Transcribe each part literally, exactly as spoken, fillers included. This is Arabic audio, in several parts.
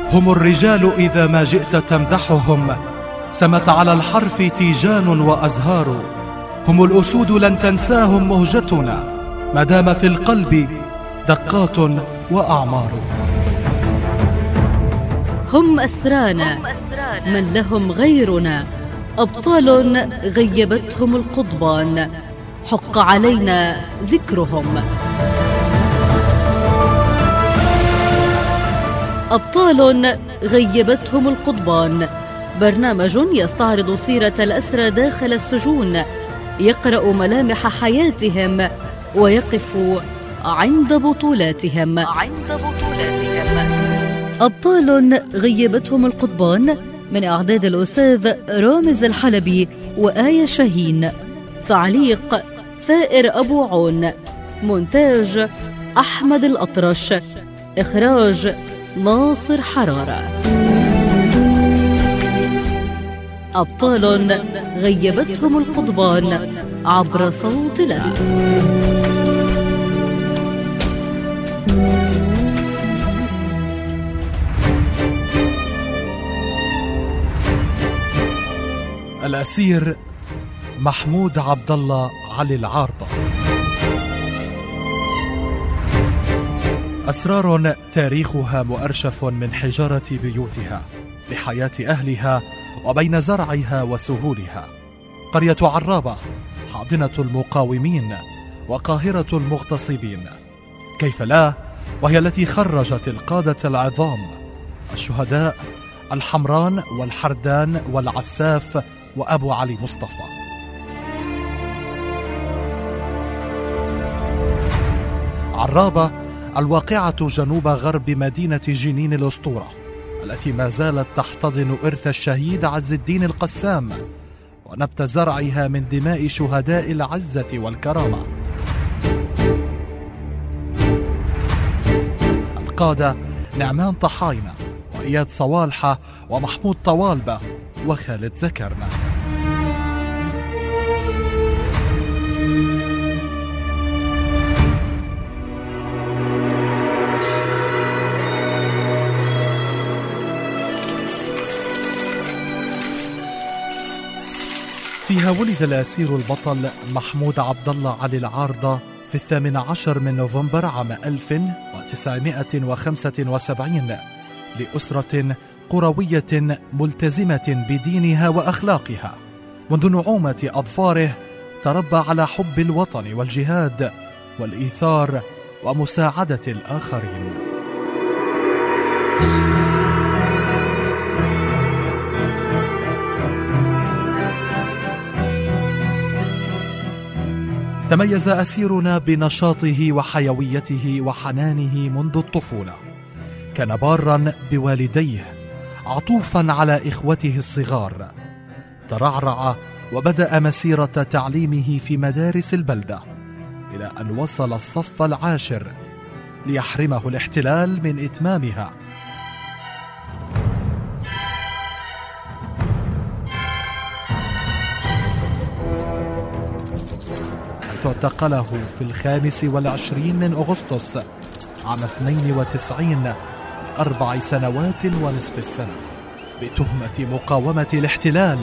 هم الرجال إذا ما جئت تمدحهم، سمت على الحرف تيجان وأزهار. هم الأسود لن تنساهم مهجتنا، ما دام في القلب دقات وأعمار. هم أسرانا من لهم غيرنا، أبطال غيبتهم القضبان، حق علينا ذكرهم. أبطال غيبتهم القضبان، برنامج يستعرض سيرة الأسرى داخل السجون، يقرأ ملامح حياتهم ويقف عند بطولاتهم. عند بطولاتهم. أبطال غيبتهم القضبان، من إعداد الأستاذ رامز الحلبي وآية شاهين، تعليق ثائر أبو عون، مونتاج أحمد الأطرش، إخراج ناصر حرارة. أبطال غيبتهم القضبان عبر صوت الأسد. الأسير محمود عبد الله علي العارضة. أسرار تاريخها مؤرشف من حجارة بيوتها لحياة أهلها وبين زرعها وسهولها. قرية عرابة حاضنة المقاومين وقاهرة المغتصبين، كيف لا وهي التي خرجت القادة العظام، الشهداء الحمران والحردان والعساف وأبو علي مصطفى. عرابة الواقعة جنوب غرب مدينة جنين الأسطورة، التي ما زالت تحتضن إرث الشهيد عز الدين القسام ونبت زرعها من دماء شهداء العزة والكرامة. القادة نعمان طحاينة وإياد صوالحة ومحمود طوالبة وخالد زكرنا. فيها ولد الأسير البطل محمود عبد الله علي العارضة في الثامن عشر من نوفمبر عام ألف وتسعمائة وخمسة وسبعين لأسرة قروية ملتزمة بدينها وأخلاقها. منذ نعومة أظفاره تربى على حب الوطن والجهاد والإيثار ومساعدة الآخرين. تميز أسيرنا بنشاطه وحيويته وحنانه منذ الطفولة. كان باراً بوالديه، عطوفاً على إخوته الصغار. ترعرع وبدأ مسيرة تعليمه في مدارس البلدة إلى أن وصل الصف العاشر ليحرمه الاحتلال من إتمامها. اعتقله في الخامس والعشرين من أغسطس عام اثنين وتسعين أربع سنوات ونصف السنة بتهمة مقاومة الاحتلال.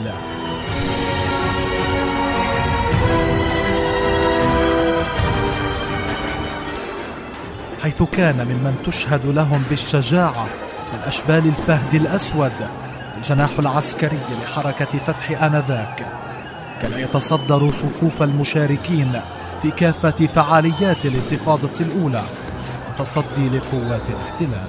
حيث كان ممن تشهد لهم بالشجاعة من أشبال الفهد الأسود الجناح العسكري لحركة فتح آنذاك. كان يتصدر صفوف المشاركين في كافة فعاليات الانتفاضة الأولى وتصدي لقوات الاحتلال.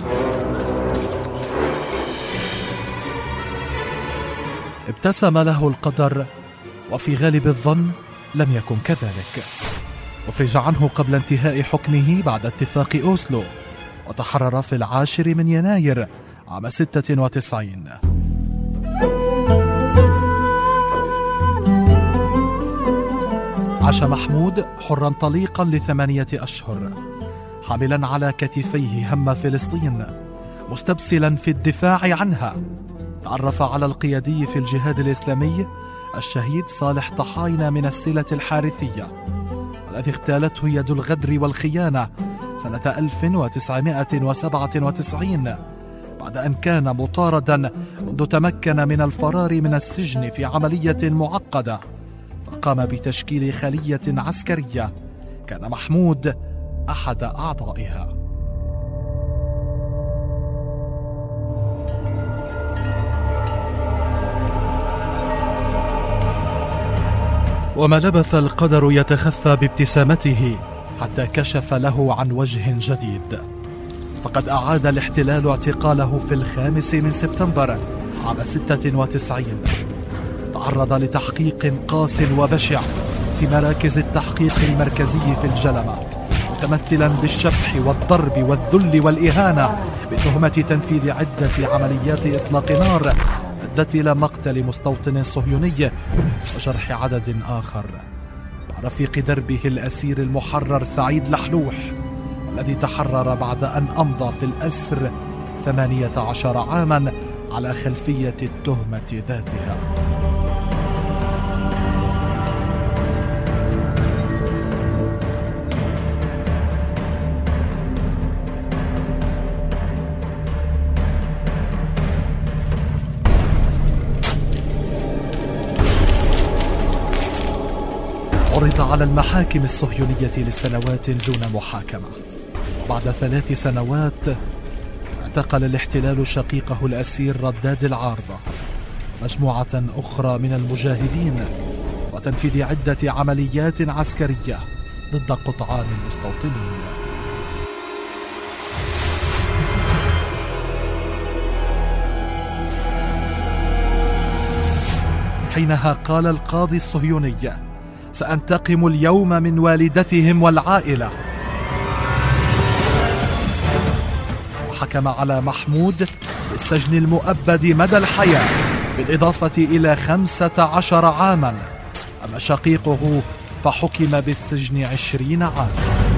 ابتسم له القدر، وفي غالب الظن لم يكن كذلك. أفرج عنه قبل انتهاء حكمه بعد اتفاق أوسلو، وتحرر في العاشر من يناير عام ستة وتسعين. عاش محمود حرا طليقا لثمانية أشهر، حاملا على كتفيه هم فلسطين، مستبسلا في الدفاع عنها. تعرف على القيادي في الجهاد الإسلامي الشهيد صالح طحاينة من السلة الحارثية، الذي اغتالته يد الغدر والخيانة سنة ألف وتسعمائة وسبعة وتسعين بعد أن كان مطاردا منذ تمكن من الفرار من السجن في عملية معقدة، فقام بتشكيل خلية عسكرية كان محمود أحد أعضائها. وما لبث القدر يتخفى بابتسامته حتى كشف له عن وجه جديد، فقد أعاد الاحتلال اعتقاله في الخامس من سبتمبر عام ستة وتسعين. تعرض لتحقيق قاس وبشع في مراكز التحقيق المركزي في الجلمة، متمثلا بالشبح والضرب والذل والإهانة بتهمة تنفيذ عدة عمليات إطلاق نار أدت إلى مقتل مستوطن صهيوني وجرح عدد آخر، مع رفيق دربه الأسير المحرر سعيد لحلوح، الذي تحرر بعد أن أمضى في الأسر ثمانية عشر عاما على خلفية التهمة ذاتها. عرض على المحاكم الصهيونية لسنوات دون محاكمة، وبعد ثلاث سنوات اعتقل الاحتلال شقيقه الأسير رداد العارضة مجموعة أخرى من المجاهدين وتنفيذ عدة عمليات عسكرية ضد قطعان المستوطنين. حينها قال القاضي الصهيوني: سأنتقم اليوم من والدتهم والعائلة. وحكم على محمود بالسجن المؤبد مدى الحياة بالإضافة إلى خمسة عشر عاما، أما شقيقه فحكم بالسجن عشرين عاما.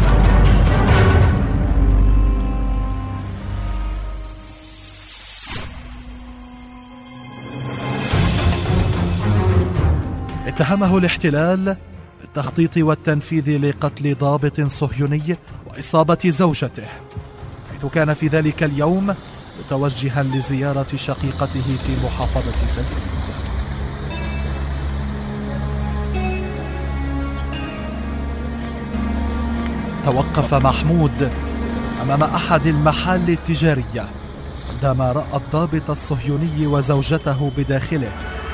اتهمه الاحتلال بالتخطيط والتنفيذ لقتل ضابط صهيوني وإصابة زوجته، حيث كان في ذلك اليوم متوجها لزيارة شقيقته في محافظة سلفيد. توقف محمود أمام أحد المحال التجارية عندما رأى الضابط الصهيوني وزوجته بداخله.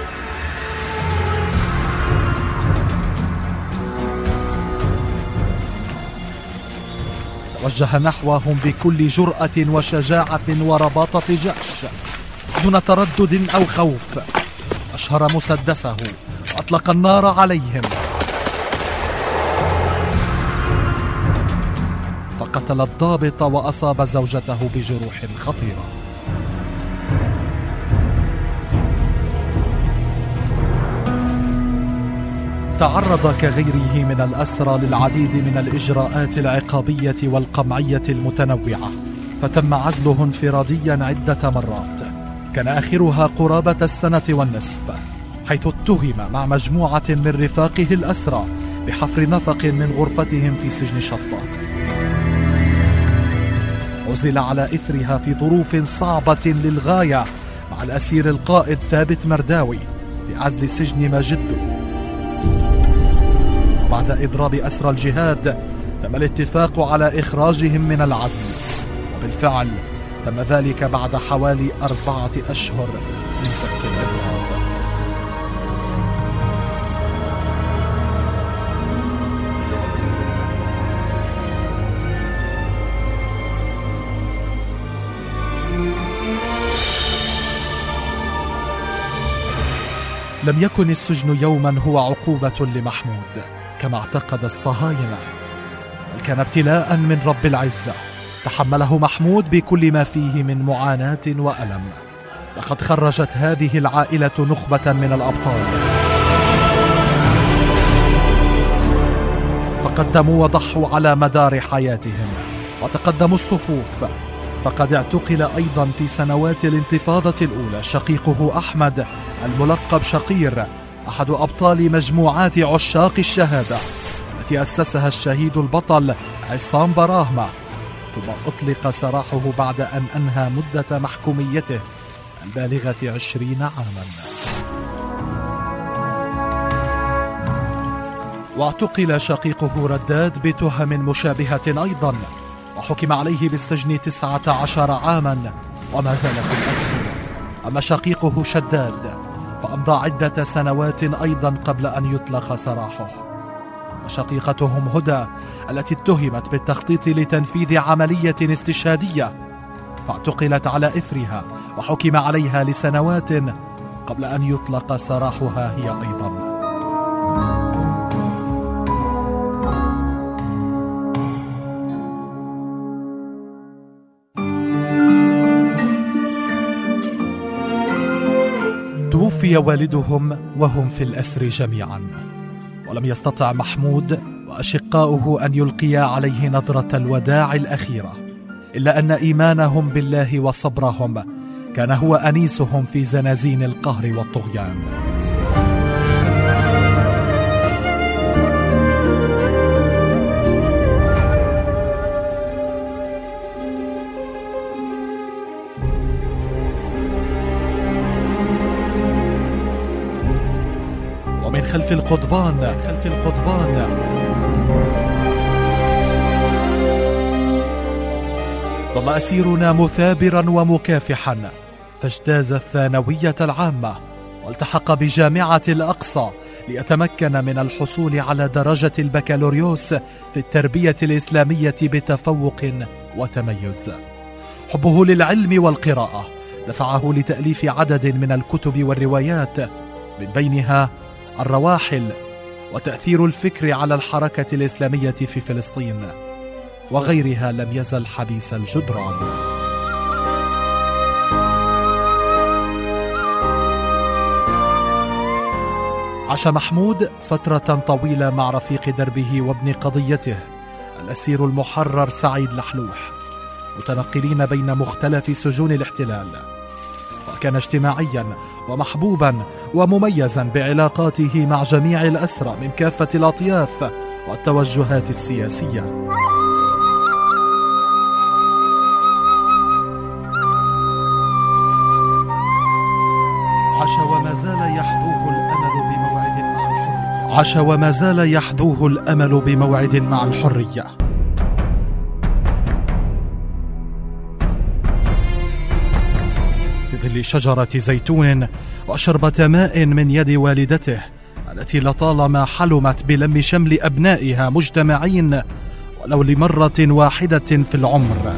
توجه نحوهم بكل جرأة وشجاعة ورباطة جأش دون تردد أو خوف. أشهر مسدسه وأطلق النار عليهم، فقتل الضابط وأصاب زوجته بجروح خطيرة. تعرض كغيره من الأسرى للعديد من الإجراءات العقابية والقمعية المتنوعة، فتم عزله انفراديا عدة مرات، كان آخرها قرابة السنة والنصف، حيث اتهم مع مجموعة من رفاقه الأسرى بحفر نفق من غرفتهم في سجن شطة. عزل على إثرها في ظروف صعبة للغاية مع الأسير القائد ثابت مرداوي في عزل سجن ماجدو. بعد إضراب أسرى الجهاد تم الاتفاق على إخراجهم من العزل، وبالفعل تم ذلك بعد حوالي أربعة أشهر من فك الإضراب. لم يكن السجن يوما هو عقوبة لمحمود كما اعتقد الصهاينة، بل كان ابتلاء من رب العزة تحمله محمود بكل ما فيه من معاناة وألم. لقد خرجت هذه العائلة نخبة من الأبطال، فقدموا وضحوا على مدار حياتهم وتقدموا الصفوف. فقد اعتقل أيضا في سنوات الانتفاضة الأولى شقيقه أحمد الملقب شقير، أحد أبطال مجموعات عشاق الشهادة التي أسسها الشهيد البطل عصام براهمة، ثم أطلق سراحه بعد أن أنهى مدة محكوميته البالغة عشرين عاما. واعتقل شقيقه رداد بتهم مشابهة أيضا، وحكم عليه بالسجن تسعة عشر عاما وما زال في الأسر. أما شقيقه شداد فأمضى عدة سنوات أيضا قبل أن يطلق سراحه. وشقيقتهم هدى التي اتهمت بالتخطيط لتنفيذ عملية استشهادية فاعتقلت على إثرها وحكم عليها لسنوات قبل أن يطلق سراحها هي أيضا. توفي والدهم وهم في الأسر جميعا، ولم يستطع محمود وأشقاؤه أن يلقيا عليه نظرة الوداع الأخيرة، إلا أن إيمانهم بالله وصبرهم كان هو أنيسهم في زنازين القهر والطغيان. ومن خلف القضبان خلف القضبان ظل أسيرنا مثابرا ومكافحا، فاجتاز الثانوية العامة والتحق بجامعة الأقصى ليتمكن من الحصول على درجة البكالوريوس في التربية الإسلامية بتفوق وتميز. حبه للعلم والقراءة دفعه لتأليف عدد من الكتب والروايات، من بينها الرواحل وتأثير الفكر على الحركة الإسلامية في فلسطين وغيرها لم يزل حديث الجدران. عاش محمود فترة طويلة مع رفيق دربه وابن قضيته الأسير المحرر سعيد لحلوح، متنقلين بين مختلف سجون الاحتلال، وكان اجتماعيا ومحبوبا ومميزا بعلاقاته مع جميع الأسرى من كافة الأطياف والتوجهات السياسية. عاش وما زال يحظوه الأمل بموعد مع الحرية عاش وما زال يحظوه الأمل بموعد مع الحرية. في ظل شجرة زيتون وشربة ماء من يد والدته التي لطالما حلمت بلم شمل أبنائها مجتمعين ولو لمرة واحدة في العمر.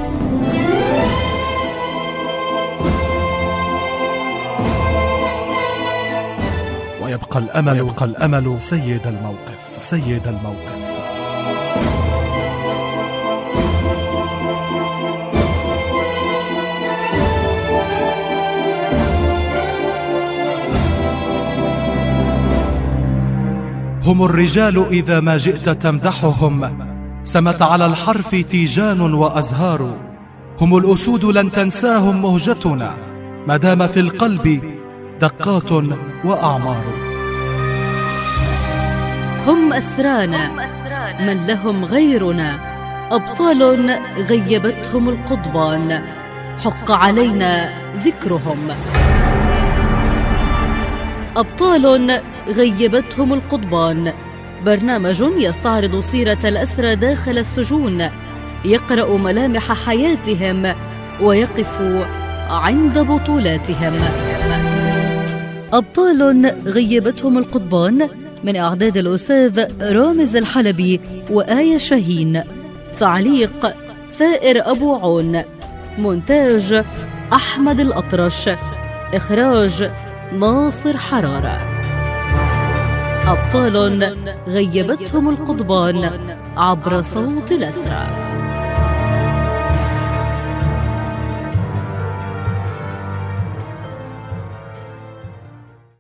ويبقى الأمل ويبقى الأمل سيد الموقف سيد الموقف. هم الرجال إذا ما جئت تمدحهم، سمت على الحرف تيجان وأزهار. هم الأسود لن تنساهم مهجتنا، ما دام في القلب دقات وأعمار. هم أسرانا من لهم غيرنا، أبطال غيبتهم القضبان، حق علينا ذكرهم. أبطال غيبتهم القضبان، برنامج يستعرض سيرة الأسرى داخل السجون، يقرأ ملامح حياتهم ويقف عند بطولاتهم. أبطال غيبتهم القضبان، من إعداد الأستاذ رامز الحلبي وآية شاهين، تعليق ثائر أبو عون، مونتاج أحمد الأطرش، إخراج ناصر حرارة. أبطال غيبتهم القضبان عبر صوت الأسرى.